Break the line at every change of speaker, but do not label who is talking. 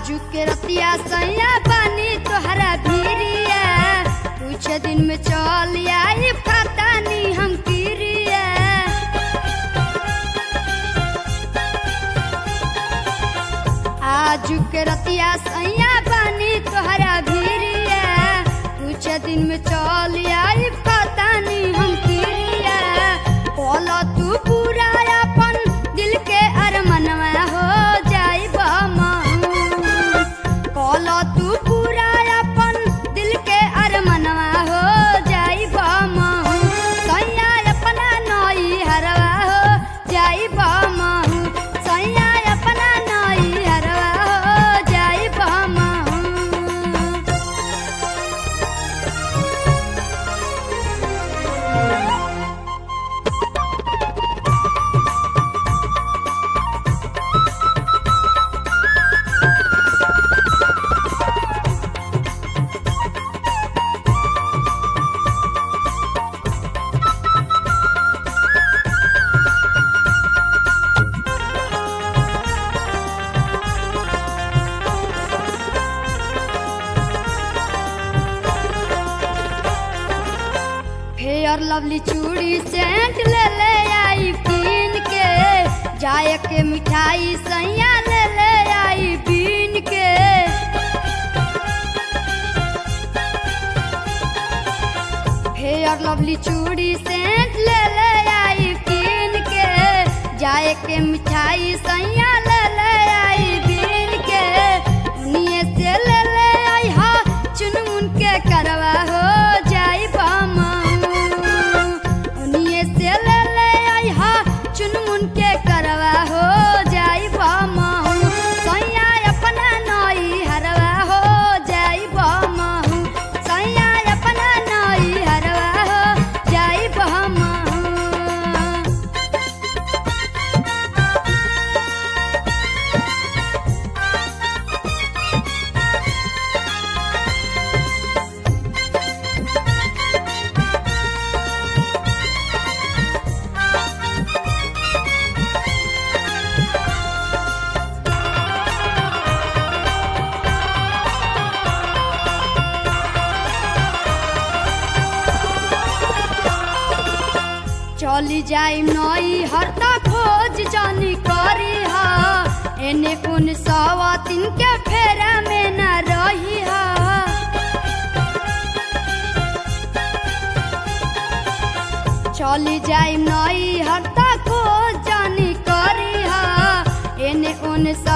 आजू के रतिया सैया बानी तोहरा भीरिया कुछ दिन में चल आई पता नहीं हम किरिया आजू के रतिया सैया बानी तोहरा भीरिया कुछ दिन में चल आई पता नहीं हम किरिया बोला तू पूरा अपन दिल के अरमनवा हो जाई बोला तू पूरा अपन दिल के अरमनवा हो जाई सैया अपना नई हरवा हो जाई सैया अपना नई हरवा हो जाई फेयर लवली चूड़ी सेंट ले आई कीन के जाए के मिठाई सैया ले आई बीन के फेयर लवली चूड़ी सेंट ले आई कीन के जाए के मिठाई सैया ले आई बीन के उन्हीं से ले आई हा चुनमुन के करवा हो जाई चुनमुन के करवा हो जाई सैया अपना नई हरवा हो जाई सैया अपना नई हरवा हो जाई चली जाई नई हरता खोज जानी करी हा एने उन सवातिन के फेरा में न रही हा चली जाई नई हरता खोज जानी करी हा एने उन